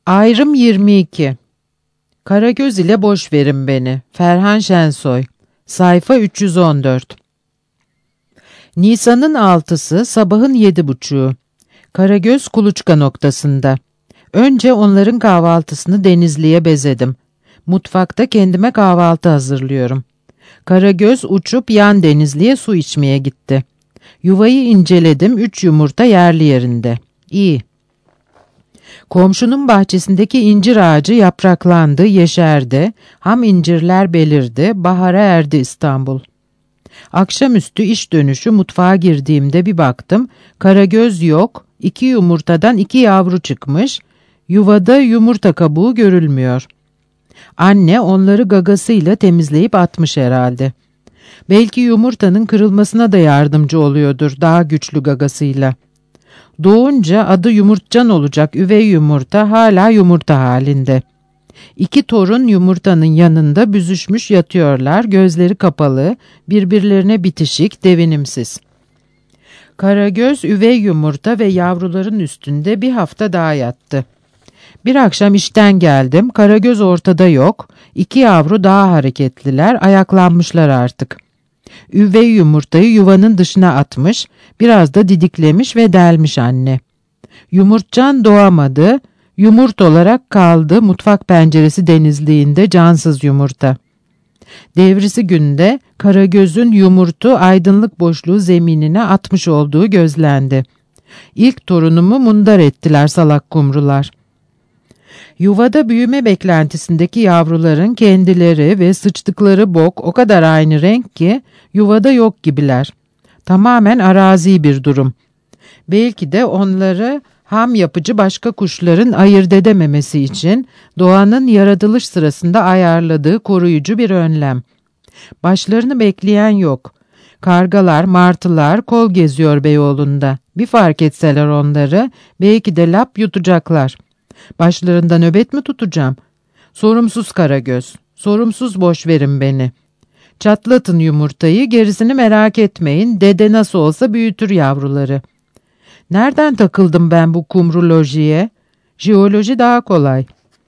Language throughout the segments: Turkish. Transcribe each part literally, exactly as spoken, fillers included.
Ayrım yirmi iki. Karagöz ile boş verin beni. Ferhan Şensoy. Sayfa üç yüz on dört. Nisan'ın altısı, sabahın yedi buçuğu. Karagöz kuluçka noktasında. Önce onların kahvaltısını Denizli'ye bezedim. Mutfakta kendime kahvaltı hazırlıyorum. Karagöz uçup yan Denizli'ye su içmeye gitti. Yuvayı inceledim, üç yumurta yerli yerinde. İyi. Komşunun bahçesindeki incir ağacı yapraklandı, yeşerdi, ham incirler belirdi, bahara erdi İstanbul. Akşamüstü iş dönüşü mutfağa girdiğimde bir baktım, Karagöz yok, iki yumurtadan iki yavru çıkmış, yuvada yumurta kabuğu görülmüyor. Anne onları gagasıyla temizleyip atmış herhalde. Belki yumurtanın kırılmasına da yardımcı oluyordur daha güçlü gagasıyla. Doğunca adı Yumurtcan olacak üvey yumurta hala yumurta halinde. İki torun yumurtanın yanında büzüşmüş yatıyorlar, gözleri kapalı, birbirlerine bitişik, devinimsiz. Karagöz üvey yumurta ve yavruların üstünde bir hafta daha yattı. Bir akşam işten geldim, Karagöz ortada yok, iki yavru daha hareketliler, ayaklanmışlar artık. Üvey yumurtayı yuvanın dışına atmış, biraz da didiklemiş ve delmiş anne. Yumurtcan doğamadı, yumurt olarak kaldı mutfak penceresi denizliğinde cansız yumurta. Devrisi günde Karagöz'ün yumurtu aydınlık boşluğu zeminine atmış olduğu gözlendi. İlk torunumu mundar ettiler salak kumrular. Yuvada büyüme beklentisindeki yavruların kendileri ve sıçtıkları bok o kadar aynı renk ki yuvada yok gibiler. Tamamen arazi bir durum. Belki de onları ham yapıcı başka kuşların ayırt edememesi için doğanın yaratılış sırasında ayarladığı koruyucu bir önlem. Başlarını bekleyen yok. Kargalar, martılar kol geziyor Beyoğlu'nda. Bir fark etseler onları belki de lap yutacaklar. Başlarında nöbet mi tutacağım? Sorumsuz Karagöz, sorumsuz boş verin beni. Çatlatın yumurtayı, gerisini merak etmeyin, dede nasıl olsa büyütür yavruları. Nereden takıldım ben bu kumrulojiye? Jeoloji daha kolay.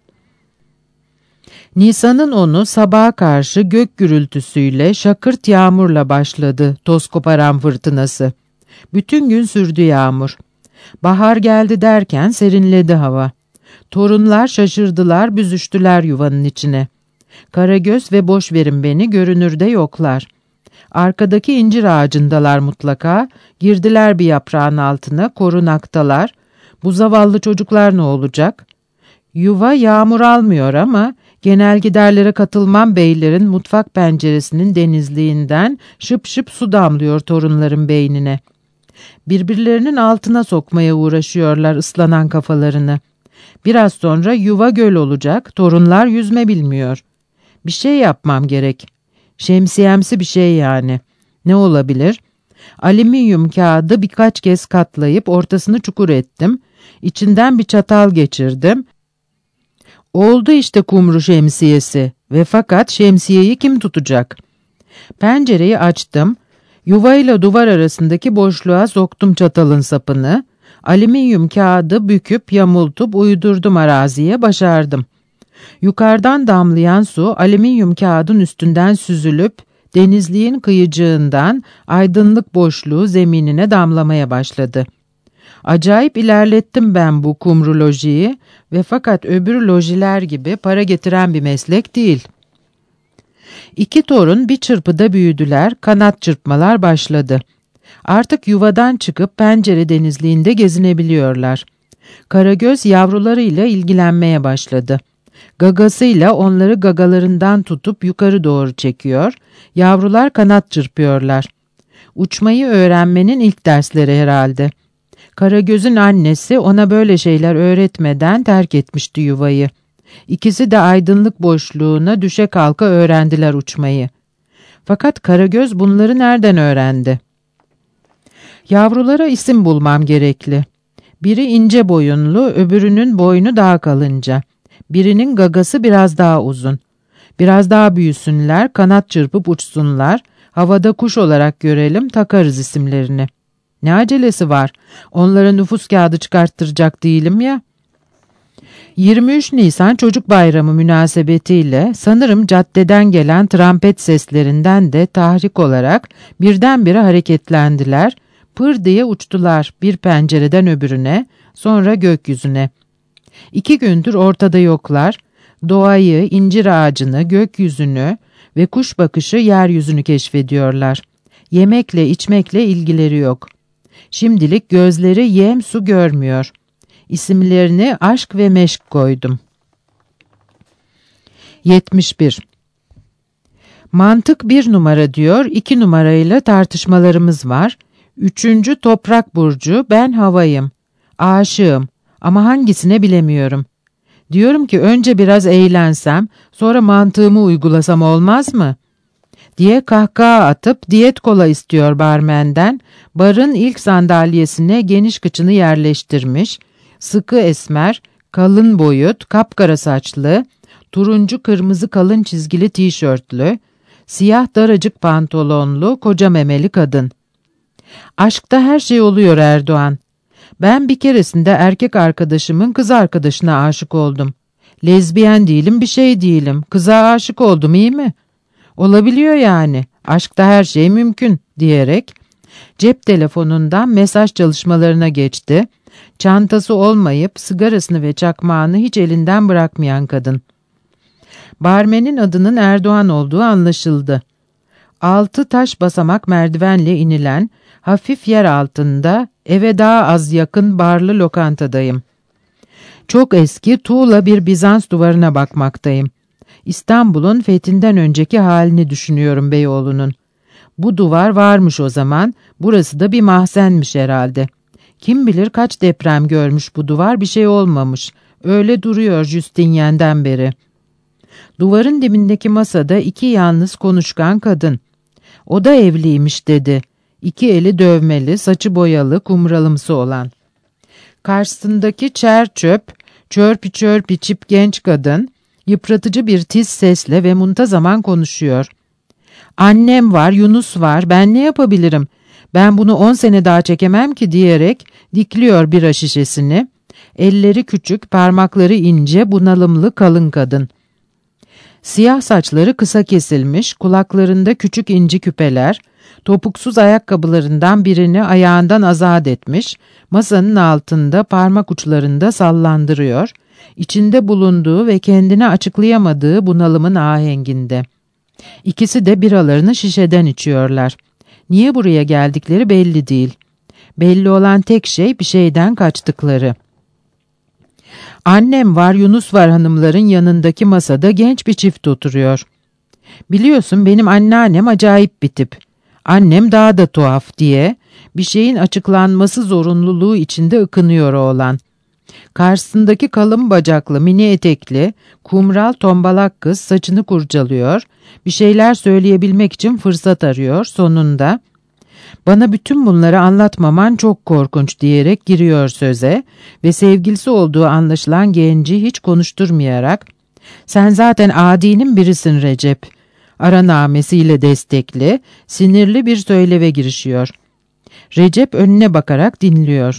Nisan'ın onu sabaha karşı gök gürültüsüyle, şakırt yağmurla başladı toz koparan fırtınası. Bütün gün sürdü yağmur. Bahar geldi derken serinledi hava. Torunlar şaşırdılar, büzüştüler yuvanın içine. Karagöz ve boş verin beni görünürde yoklar. Arkadaki incir ağacındalar mutlaka, girdiler bir yaprağın altına, korunaktalar. Bu zavallı çocuklar ne olacak? Yuva yağmur almıyor ama genelgiderlere katılmam beylerin mutfak penceresinin denizliğinden şıp şıp su damlıyor torunların beynine. Birbirlerinin altına sokmaya uğraşıyorlar ıslanan kafalarını. Biraz sonra yuva göl olacak, torunlar yüzme bilmiyor. Bir şey yapmam gerek. Şemsiyemsi bir şey yani. Ne olabilir? Alüminyum kağıdı birkaç kez katlayıp ortasını çukur ettim. İçinden bir çatal geçirdim. Oldu işte kumru şemsiyesi ve fakat şemsiyeyi kim tutacak? Pencereyi açtım. Yuvayla duvar arasındaki boşluğa soktum çatalın sapını. Alüminyum kağıdı büküp yamultup uydurdum araziye, başardım. Yukarıdan damlayan su alüminyum kağıdın üstünden süzülüp denizliğin kıyıcığından aydınlık boşluğu zeminine damlamaya başladı. Acayip ilerlettim ben bu kumru lojiyi ve fakat öbür lojiler gibi para getiren bir meslek değil. İki torun bir çırpıda büyüdüler, kanat çırpmalar başladı. Artık yuvadan çıkıp pencere denizliğinde gezinebiliyorlar. Karagöz yavrularıyla ilgilenmeye başladı. Gagasıyla onları gagalarından tutup yukarı doğru çekiyor, yavrular kanat çırpıyorlar. Uçmayı öğrenmenin ilk dersleri herhalde. Karagöz'ün annesi ona böyle şeyler öğretmeden terk etmişti yuvayı. İkisi de aydınlık boşluğuna düşe kalka öğrendiler uçmayı. Fakat Karagöz bunları nereden öğrendi? Yavrulara isim bulmam gerekli. Biri ince boyunlu, öbürünün boynu daha kalınca. Birinin gagası biraz daha uzun. Biraz daha büyüsünler, kanat çırpıp uçsunlar, havada kuş olarak görelim, takarız isimlerini. Ne acelesi var? Onlara nüfus kağıdı çıkarttıracak değilim ya. yirmi üç Nisan Çocuk Bayramı münasebetiyle sanırım caddeden gelen trampet seslerinden de tahrik olarak birdenbire hareketlendiler, pır diye uçtular bir pencereden öbürüne, sonra gökyüzüne. İki gündür ortada yoklar, doğayı, incir ağacını, gökyüzünü ve kuş bakışı yeryüzünü keşfediyorlar. Yemekle içmekle ilgileri yok. Şimdilik gözleri yem su görmüyor. İsimlerini aşk ve meşk koydum. yetmiş bir. Mantık bir numara diyor, iki numarayla tartışmalarımız var. Üçüncü toprak burcu, ben havayım. Aşığım ama hangisine bilemiyorum. Diyorum ki önce biraz eğlensem, sonra mantığımı uygulasam olmaz mı? Diye kahkaha atıp diyet kola istiyor barmenden, barın ilk sandalyesine geniş kıçını yerleştirmiş, sıkı esmer, kalın boyut, kapkara saçlı, turuncu kırmızı kalın çizgili tişörtlü, siyah daracık pantolonlu, koca memeli kadın. Aşkta her şey oluyor Erdoğan. Ben bir keresinde erkek arkadaşımın kız arkadaşına aşık oldum. Lezbiyen değilim, bir şey değilim. Kıza aşık oldum, iyi mi? Olabiliyor yani. Aşkta her şey mümkün diyerek cep telefonundan mesaj çalışmalarına geçti. Çantası olmayıp sigarasını ve çakmağını hiç elinden bırakmayan kadın. Barmenin adının Erdoğan olduğu anlaşıldı. Altı taş basamak merdivenle inilen, hafif yer altında, eve daha az yakın barlı lokantadayım. Çok eski tuğla bir Bizans duvarına bakmaktayım. İstanbul'un fethinden önceki halini düşünüyorum Beyoğlu'nun. Bu duvar varmış o zaman, burası da bir mahzenmiş herhalde. Kim bilir kaç deprem görmüş bu duvar, bir şey olmamış. Öyle duruyor Justinyen'den beri. Duvarın dibindeki masada iki yalnız konuşkan kadın. O da evliymiş dedi. İki eli dövmeli, saçı boyalı, kumralımsı olan. Karşısındaki çer çöp, çörpü çörp içip genç kadın, yıpratıcı bir tiz sesle ve muntazaman konuşuyor. Annem var, Yunus var, ben ne yapabilirim? Ben bunu on sene daha çekemem ki diyerek dikliyor bira şişesini. Elleri küçük, parmakları ince, bunalımlı kalın kadın. Siyah saçları kısa kesilmiş, kulaklarında küçük inci küpeler, topuksuz ayakkabılarından birini ayağından azat etmiş, masanın altında parmak uçlarında sallandırıyor, içinde bulunduğu ve kendine açıklayamadığı bunalımın ahenginde. İkisi de biralarını şişeden içiyorlar. Niye buraya geldikleri belli değil. Belli olan tek şey bir şeyden kaçtıkları. Annem var, Yunus var hanımların yanındaki masada genç bir çift oturuyor. Biliyorsun benim anneannem acayip bir tip. Annem daha da tuhaf diye bir şeyin açıklanması zorunluluğu içinde ıkınıyor oğlan. Karşısındaki kalın bacaklı, mini etekli, kumral tombalak kız saçını kurcalıyor, bir şeyler söyleyebilmek için fırsat arıyor sonunda. Bana bütün bunları anlatmaman çok korkunç diyerek giriyor söze ve sevgilisi olduğu anlaşılan genci hiç konuşturmayarak sen zaten adinin birisin Recep. Aranamesiyle destekli, sinirli bir söyleve girişiyor. Recep önüne bakarak dinliyor.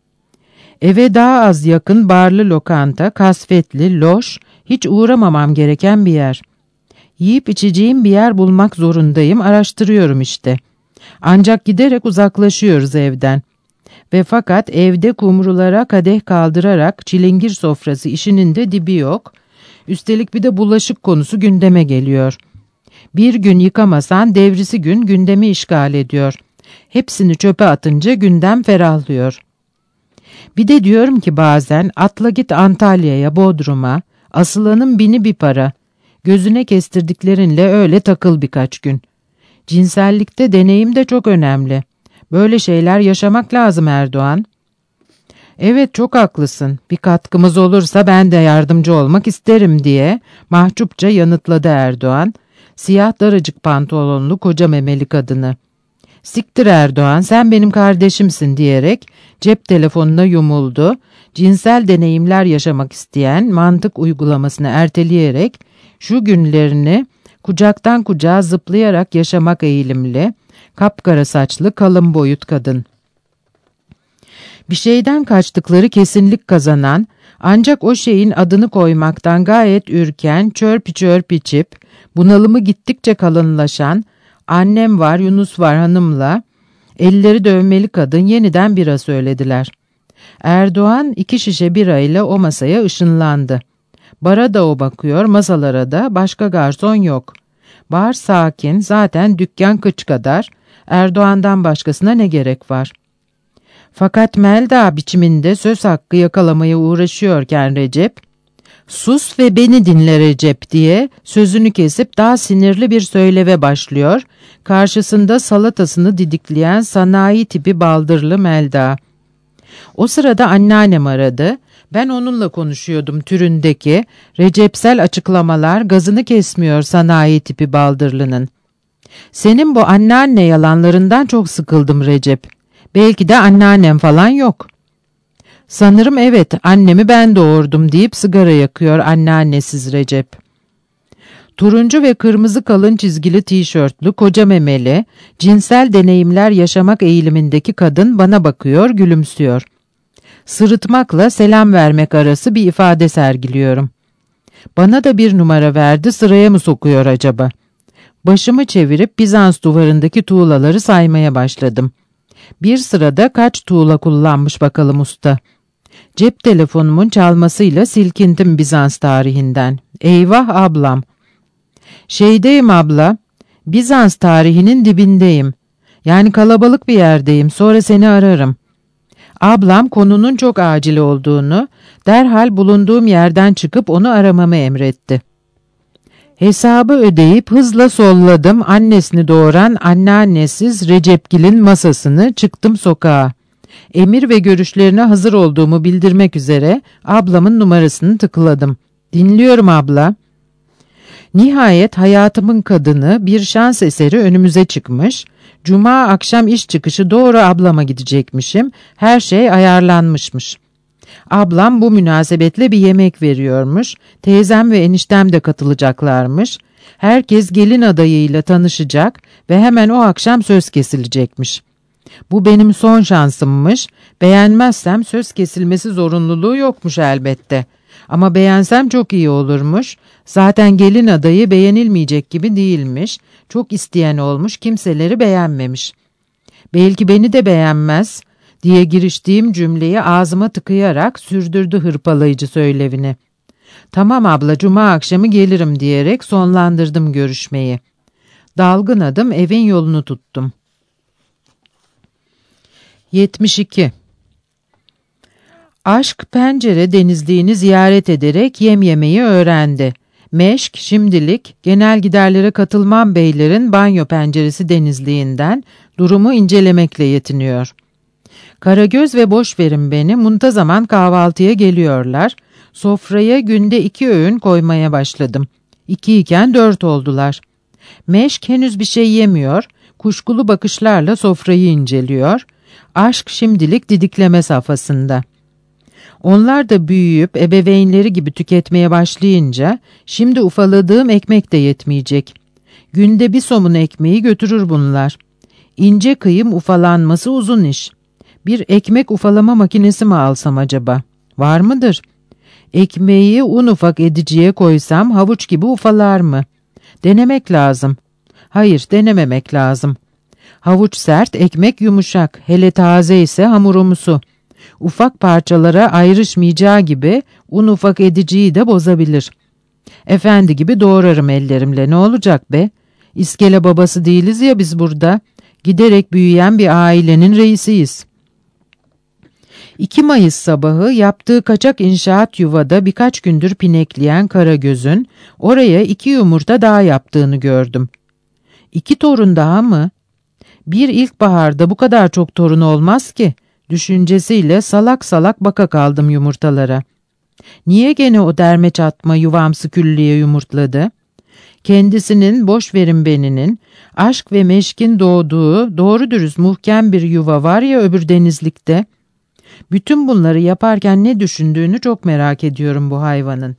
Eve daha az yakın barlı lokanta, kasvetli, loş, hiç uğramamam gereken bir yer. Yiyip içeceğim bir yer bulmak zorundayım, araştırıyorum işte. Ancak giderek uzaklaşıyoruz evden. Ve fakat evde kumrulara kadeh kaldırarak çilingir sofrası işinin de dibi yok. Üstelik bir de bulaşık konusu gündeme geliyor. Bir gün yıkamasan devrisi gün gündemi işgal ediyor. Hepsini çöpe atınca gündem ferahlıyor. Bir de diyorum ki bazen atla git Antalya'ya, Bodrum'a, asılanın bini bir para. Gözüne kestirdiklerinle öyle takıl birkaç gün. Cinsellikte deneyim de çok önemli. Böyle şeyler yaşamak lazım Erdoğan. Evet çok haklısın. Bir katkımız olursa ben de yardımcı olmak isterim diye mahcupça yanıtladı Erdoğan. Siyah daracık pantolonlu koca memeli kadını. Siktir Erdoğan sen benim kardeşimsin diyerek cep telefonuna yumuldu. Cinsel deneyimler yaşamak isteyen mantık uygulamasını erteleyerek şu günlerini kucaktan kucağa zıplayarak yaşamak eğilimli, kapkara saçlı kalın boyut kadın. Bir şeyden kaçtıkları kesinlik kazanan, ancak o şeyin adını koymaktan gayet ürken, çörp çörp içip, bunalımı gittikçe kalınlaşan, annem var, Yunus var hanımla, elleri dövmeli kadın yeniden bira söylediler. Erdoğan iki şişe bira ile o masaya ışınlandı. Bara da o bakıyor, masalara da, başka garson yok. Bar sakin, zaten dükkan kıç kadar, Erdoğan'dan başkasına ne gerek var? Fakat Melda biçiminde söz hakkı yakalamaya uğraşıyorken Recep, "Sus ve beni dinle Recep" diye sözünü kesip daha sinirli bir söyleve başlıyor, karşısında salatasını didikleyen sanayi tipi baldırlı Melda. O sırada anneannem aradı, ben onunla konuşuyordum türündeki Recepsel açıklamalar gazını kesmiyor sanayi tipi baldırlının. "Senin bu anneanne yalanlarından çok sıkıldım Recep. Belki de anneannem falan yok." "Sanırım evet, annemi ben doğurdum" deyip sigara yakıyor anneannesiz Recep. Turuncu ve kırmızı kalın çizgili tişörtlü, koca memeli, cinsel deneyimler yaşamak eğilimindeki kadın bana bakıyor, gülümsüyor. Sırıtmakla selam vermek arası bir ifade sergiliyorum. Bana da bir numara verdi, sıraya mı sokuyor acaba? Başımı çevirip Bizans duvarındaki tuğlaları saymaya başladım. Bir sırada kaç tuğla kullanmış bakalım usta. Cep telefonumun çalmasıyla silkindim Bizans tarihinden. Eyvah ablam. "Şeydeyim abla, Bizans tarihinin dibindeyim. Yani kalabalık bir yerdeyim, sonra seni ararım." Ablam konunun çok acil olduğunu, derhal bulunduğum yerden çıkıp onu aramamı emretti. Hesabı ödeyip hızla solladım annesini doğuran anneannesiz Recepgil'in masasını, çıktım sokağa. Emir ve görüşlerine hazır olduğumu bildirmek üzere ablamın numarasını tıkladım. "Dinliyorum abla." Nihayet hayatımın kadını bir şans eseri önümüze çıkmış, cuma akşam iş çıkışı doğru ablama gidecekmişim, her şey ayarlanmışmış. Ablam bu münasebetle bir yemek veriyormuş, teyzem ve eniştem de katılacaklarmış, herkes gelin adayıyla tanışacak ve hemen o akşam söz kesilecekmiş. Bu benim son şansımmış, beğenmezsem söz kesilmesi zorunluluğu yokmuş elbette. Ama beğensem çok iyi olurmuş, zaten gelin adayı beğenilmeyecek gibi değilmiş, çok isteyen olmuş, kimseleri beğenmemiş. "Belki beni de beğenmez" diye giriştiğim cümleyi ağzıma tıkayarak sürdürdü hırpalayıcı söylevini. "Tamam abla, cuma akşamı gelirim" diyerek sonlandırdım görüşmeyi. Dalgın adım evin yolunu tuttum. yetmiş iki. Aşk pencere denizliğini ziyaret ederek yem yemeyi öğrendi. Meşk şimdilik genel giderlere katılmam beylerin banyo penceresi denizliğinden durumu incelemekle yetiniyor. Karagöz ve Boşverin beni muntazaman kahvaltıya geliyorlar. Sofraya günde iki öğün koymaya başladım. İki iken dört oldular. Meşk henüz bir şey yemiyor, kuşkulu bakışlarla sofrayı inceliyor. Aşk şimdilik didikleme safhasında. Onlar da büyüyüp ebeveynleri gibi tüketmeye başlayınca şimdi ufaladığım ekmek de yetmeyecek. Günde bir somun ekmeği götürür bunlar. İnce kıyım ufalanması uzun iş. Bir ekmek ufalama makinesi mi alsam acaba? Var mıdır? Ekmeği un ufak ediciye koysam havuç gibi ufalar mı? Denemek lazım. Hayır, denememek lazım. Havuç sert, ekmek yumuşak, hele taze ise hamurumsu. Ufak parçalara ayrışmayacağı gibi un ufak ediciyi de bozabilir. Efendi gibi doğrarım ellerimle, ne olacak be? İskele babası değiliz ya biz burada. Giderek büyüyen bir ailenin reisiyiz. iki Mayıs sabahı yaptığı kaçak inşaat yuvada birkaç gündür pinekleyen Karagöz'ün oraya iki yumurta daha yaptığını gördüm. İki torun daha mı? Bir ilkbaharda bu kadar çok torun olmaz ki, düşüncesiyle salak salak baka kaldım yumurtalara. Niye gene o derme çatma yuvamsı küllüye yumurtladı? Kendisinin Boşverin beninin, aşk ve meşkin doğduğu doğru dürüst muhkem bir yuva var ya öbür denizlikte. Bütün bunları yaparken ne düşündüğünü çok merak ediyorum bu hayvanın.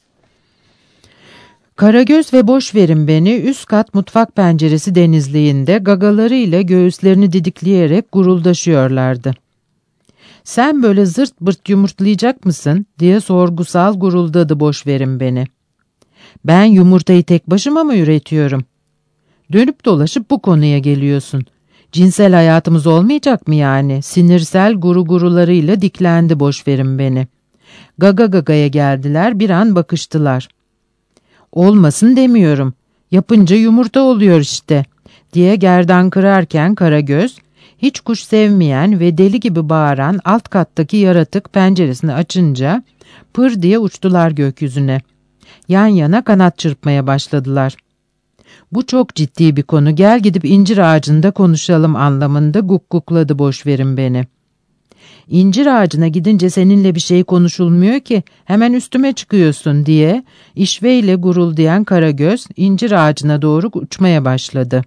Karagöz ve Boşverin beni üst kat mutfak penceresi denizliğinde gagalarıyla göğüslerini didikleyerek guruldaşıyorlardı. Sen böyle zırt pırt yumurtlayacak mısın diye sorgusal guruldadı boşverin beni. Ben yumurtayı tek başıma mı üretiyorum? Dönüp dolaşıp bu konuya geliyorsun. Cinsel hayatımız olmayacak mı yani? Sinirsel guru gurularıyla diklendi boşverin beni. Gaga gagaya geldiler, bir an bakıştılar. Olmasın demiyorum. Yapınca yumurta oluyor işte diye gerdan kırarken Karagöz, hiç kuş sevmeyen ve deli gibi bağıran alt kattaki yaratık penceresini açınca pır diye uçtular gökyüzüne. Yan yana kanat çırpmaya başladılar. Bu çok ciddi bir konu, gel gidip incir ağacında konuşalım anlamında gukgukladı boşverin beni. İncir ağacına gidince seninle bir şey konuşulmuyor ki, hemen üstüme çıkıyorsun diye işveyle guruldayan Karagöz incir ağacına doğru uçmaya başladı.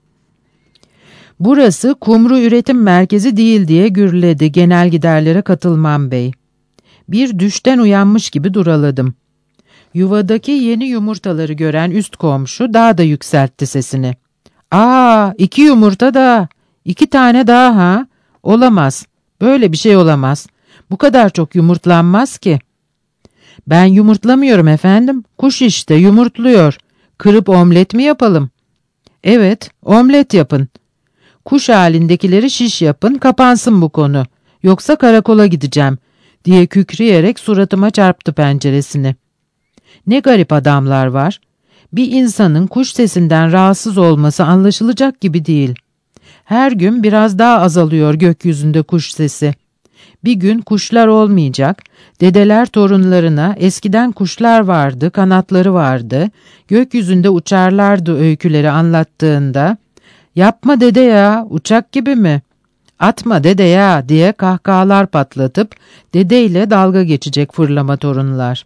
Burası kumru üretim merkezi değil diye gürledi genel giderlere Katılmam Bey. Bir düşten uyanmış gibi duraladım. Yuvadaki yeni yumurtaları gören üst komşu daha da yükseltti sesini. ''Aa, iki yumurta daha, iki tane daha ha? Olamaz, böyle bir şey olamaz. Bu kadar çok yumurtlanmaz ki.'' ''Ben yumurtlamıyorum efendim, kuş işte yumurtluyor. Kırıp omlet mi yapalım?'' ''Evet, omlet yapın. Kuş halindekileri şiş yapın, kapansın bu konu. Yoksa karakola gideceğim.'' diye kükreyerek suratıma çarptı penceresini. Ne garip adamlar var. Bir insanın kuş sesinden rahatsız olması anlaşılacak gibi değil. Her gün biraz daha azalıyor gökyüzünde kuş sesi. Bir gün kuşlar olmayacak, dedeler torunlarına eskiden kuşlar vardı, kanatları vardı, gökyüzünde uçarlardı öyküleri anlattığında, ''Yapma dede ya, uçak gibi mi? Atma dede ya'' diye kahkahalar patlatıp dedeyle dalga geçecek fırlama torunlar.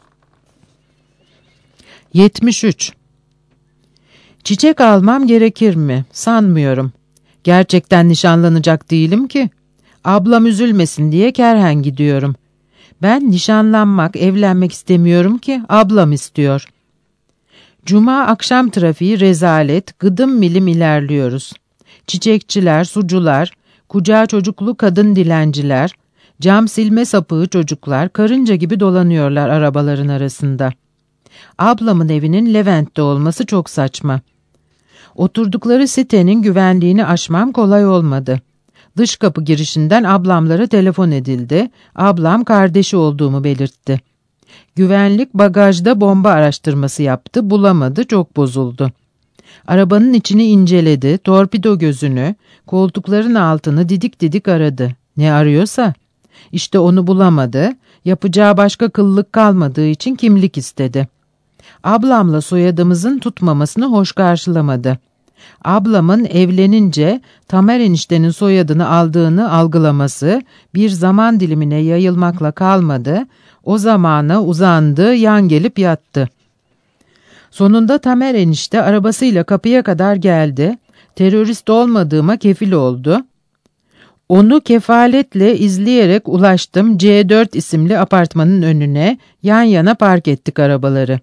yetmiş üç. Çiçek almam gerekir mi? Sanmıyorum. Gerçekten nişanlanacak değilim ki. Ablam üzülmesin diye kerhen gidiyorum. Ben nişanlanmak, evlenmek istemiyorum ki, ablam istiyor. Cuma akşam trafiği rezalet, gıdım milim ilerliyoruz. Çiçekçiler, sucular, kucağı çocuklu kadın dilenciler, cam silme sapığı çocuklar karınca gibi dolanıyorlar arabaların arasında. Ablamın evinin Levent'te olması çok saçma. Oturdukları sitenin güvenliğini aşmam kolay olmadı. Dış kapı girişinden ablamlara telefon edildi. Ablam kardeşi olduğumu belirtti. Güvenlik bagajda bomba araştırması yaptı, bulamadı, çok bozuldu. Arabanın içini inceledi, torpido gözünü, koltukların altını didik didik aradı. Ne arıyorsa. İşte onu bulamadı, yapacağı başka kıllık kalmadığı için kimlik istedi. Ablamla soyadımızın tutmamasını hoş karşılamadı. Ablamın evlenince Tamer eniştenin soyadını aldığını algılaması bir zaman dilimine yayılmakla kalmadı, o zamana uzandı, yan gelip yattı. Sonunda Tamer enişte arabasıyla kapıya kadar geldi, terörist olmadığıma kefil oldu. Onu kefaletle izleyerek ulaştım C dört isimli apartmanın önüne, yan yana park ettik arabaları.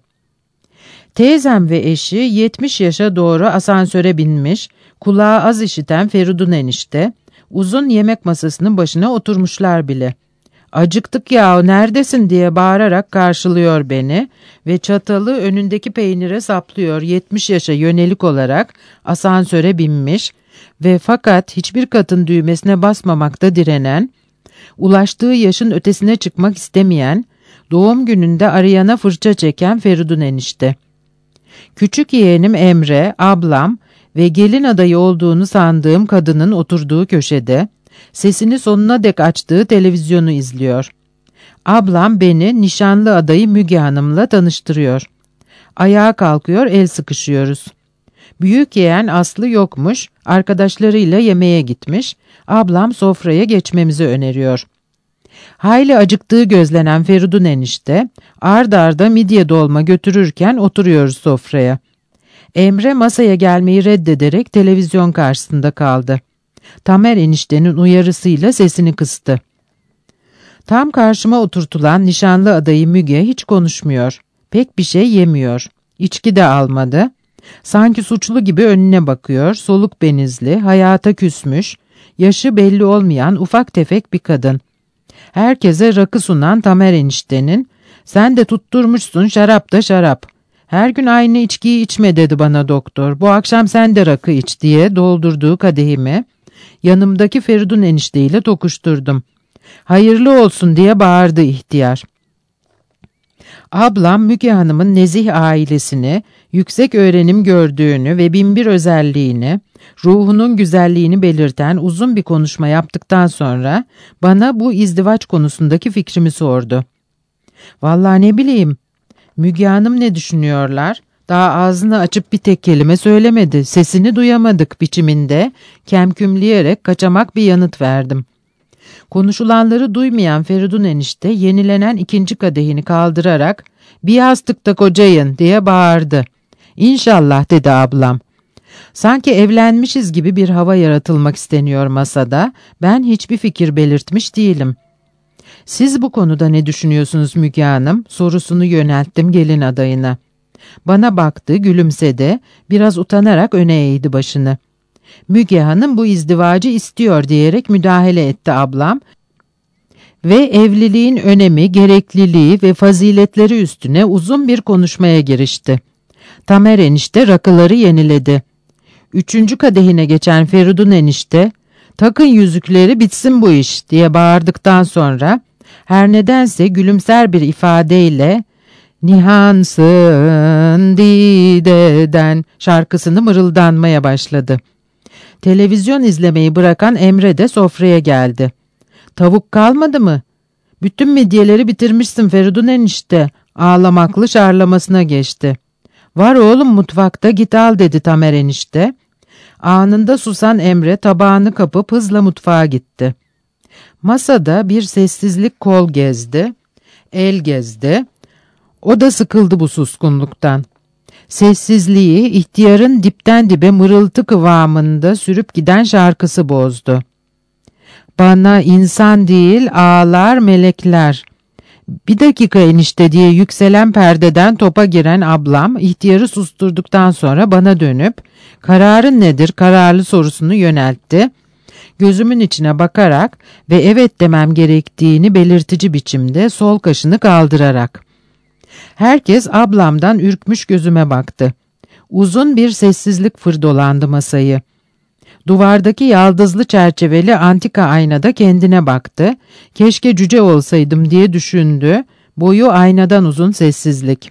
Teyzem ve eşi yetmiş yaşa doğru asansöre binmiş, kulağı az işiten Feridun enişte, uzun yemek masasının başına oturmuşlar bile. ''Acıktık ya, neredesin?'' diye bağırarak karşılıyor beni ve çatalı önündeki peynire saplıyor, yetmiş yaşa yönelik olarak asansöre binmiş ve fakat hiçbir katın düğmesine basmamakta direnen, ulaştığı yaşın ötesine çıkmak istemeyen, doğum gününde arayana fırça çeken Feridun enişte. Küçük yeğenim Emre, ablam ve gelin adayı olduğunu sandığım kadının oturduğu köşede, sesini sonuna dek açtığı televizyonu izliyor. Ablam beni nişanlı adayı Müge Hanım'la tanıştırıyor. Ayağa kalkıyor, el sıkışıyoruz. Büyük yeğen Aslı yokmuş, arkadaşlarıyla yemeğe gitmiş, ablam sofraya geçmemizi öneriyor. Hayli acıktığı gözlenen Feridun enişte, ard arda midye dolma götürürken oturuyoruz sofraya. Emre masaya gelmeyi reddederek televizyon karşısında kaldı. Tamer eniştenin uyarısıyla sesini kıstı. Tam karşıma oturtulan nişanlı adayı Müge hiç konuşmuyor. Pek bir şey yemiyor. İçki de almadı. Sanki suçlu gibi önüne bakıyor, soluk benizli, hayata küsmüş, yaşı belli olmayan ufak tefek bir kadın. Herkese rakı sunan Tamer eniştenin, "Sen de tutturmuşsun şarap da şarap. Her gün aynı içkiyi içme" dedi bana doktor. "Bu akşam sen de rakı iç" diye doldurduğu kadehimi yanımdaki Feridun enişteyle tokuşturdum. "Hayırlı olsun" diye bağırdı ihtiyar. Ablam Müge Hanım'ın nezih ailesini, yüksek öğrenim gördüğünü ve binbir özelliğini, ruhunun güzelliğini belirten uzun bir konuşma yaptıktan sonra bana bu izdivaç konusundaki fikrimi sordu. "Vallahi ne bileyim, Müge Hanım ne düşünüyorlar? Daha ağzını açıp bir tek kelime söylemedi, sesini duyamadık" biçiminde kemkümleyerek kaçamak bir yanıt verdim. Konuşulanları duymayan Feridun enişte yenilenen ikinci kadehini kaldırarak "Bir yastıkta kocayın" diye bağırdı. "İnşallah" dedi ablam. Sanki evlenmişiz gibi bir hava yaratılmak isteniyor masada. Ben hiçbir fikir belirtmiş değilim. "Siz bu konuda ne düşünüyorsunuz Müge Hanım?" sorusunu yönelttim gelin adayına. Bana baktı, gülümsedi, biraz utanarak öne eğdi başını. "Müge Hanım bu izdivacı istiyor" diyerek müdahale etti ablam ve evliliğin önemi, gerekliliği ve faziletleri üstüne uzun bir konuşmaya girişti. Tamer enişte rakıları yeniledi. Üçüncü kadehine geçen Feridun enişte, "Takın yüzükleri bitsin bu iş" diye bağırdıktan sonra her nedense gülümser bir ifadeyle "Nihansın dideden" şarkısını mırıldanmaya başladı. Televizyon izlemeyi bırakan Emre de sofraya geldi. "Tavuk kalmadı mı? Bütün midyeleri bitirmişsin Feridun enişte" ağlamaklı şarlamasına geçti. "Var oğlum mutfakta, git al" dedi Tamer enişte. Anında susan Emre tabağını kapıp hızla mutfağa gitti. Masada bir sessizlik kol gezdi, el gezdi. O da sıkıldı bu suskunluktan. Sessizliği ihtiyarın dipten dibe mırıltı kıvamında sürüp giden şarkısı bozdu. "Bana insan değil ağlar melekler." "Bir dakika enişte" diye yükselen perdeden topa giren ablam ihtiyarı susturduktan sonra bana dönüp "Kararın nedir?" kararlı sorusunu yöneltti. Gözümün içine bakarak ve evet demem gerektiğini belirtici biçimde sol kaşını kaldırarak. Herkes ablamdan ürkmüş gözüme baktı. Uzun bir sessizlik fırdolandı masayı. Duvardaki yaldızlı çerçeveli antika aynada kendine baktı. Keşke cüce olsaydım diye düşündü. Boyu aynadan uzun sessizlik.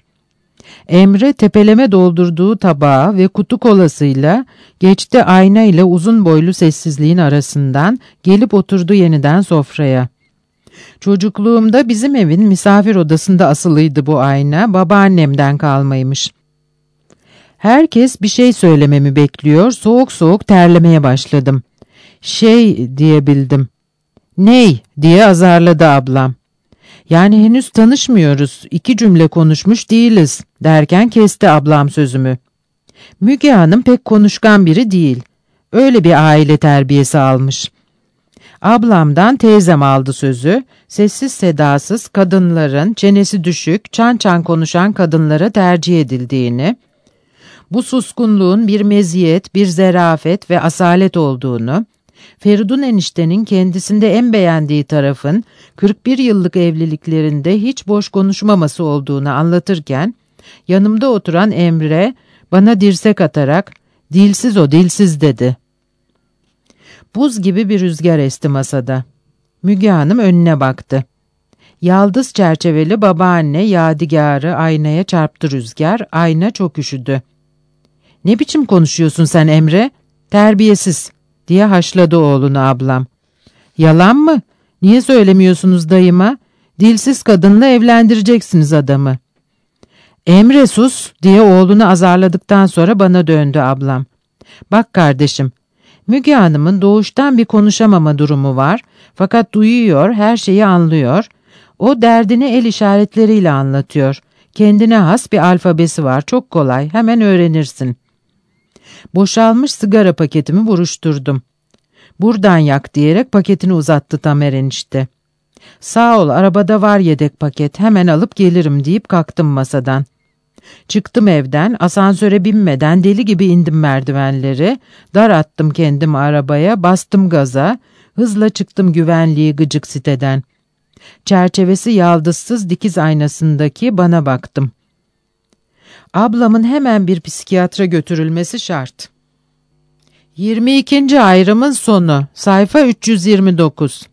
Emre tepeleme doldurduğu tabağı ve kutu kolasıyla geçti ayna ile uzun boylu sessizliğin arasından, gelip oturdu yeniden sofraya. Çocukluğumda bizim evin misafir odasında asılıydı bu ayna, babaannemden kalmaymış. Herkes bir şey söylememi bekliyor, soğuk soğuk terlemeye başladım. "Şey" diyebildim. "Ney?" diye azarladı ablam. "Yani henüz tanışmıyoruz, iki cümle konuşmuş değiliz" derken kesti ablam sözümü. "Müge Hanım pek konuşkan biri değil. Öyle bir aile terbiyesi almış." Ablamdan teyzem aldı sözü. Sessiz sedasız kadınların, çenesi düşük, çan çan konuşan kadınlara tercih edildiğini, bu suskunluğun bir meziyet, bir zerafet ve asalet olduğunu, Feridun eniştenin kendisinde en beğendiği tarafın kırk bir yıllık evliliklerinde hiç boş konuşmaması olduğunu anlatırken, yanımda oturan Emre bana dirsek atarak "Dilsiz o, dilsiz" dedi. Buz gibi bir rüzgar esti masada. Müge Hanım önüne baktı. Yaldız çerçeveli babaanne yadigarı aynaya çarptı rüzgar, ayna çok üşüdü. "Ne biçim konuşuyorsun sen Emre? Terbiyesiz" diye haşladı oğlunu ablam. "Yalan mı? Niye söylemiyorsunuz dayıma? Dilsiz kadınla evlendireceksiniz adamı." "Emre sus" diye oğlunu azarladıktan sonra bana döndü ablam. "Bak kardeşim, Müge Hanım'ın doğuştan bir konuşamama durumu var, fakat duyuyor, her şeyi anlıyor. O derdini el işaretleriyle anlatıyor. Kendine has bir alfabesi var, çok kolay, hemen öğrenirsin." Boşalmış sigara paketimi buruşturdum. "Buradan yak" diyerek paketini uzattı Tamer enişte. "Sağ ol, arabada var yedek paket, hemen alıp gelirim" deyip kalktım masadan. Çıktım evden, asansöre binmeden deli gibi indim merdivenleri, dar attım kendimi arabaya, bastım gaza, hızla çıktım güvenliği gıcık siteden. Çerçevesi yaldızsız dikiz aynasındaki bana baktım. Ablamın hemen bir psikiyatra götürülmesi şart. yirmi ikinci ayrımın sonu, sayfa üç yüz yirmi dokuz.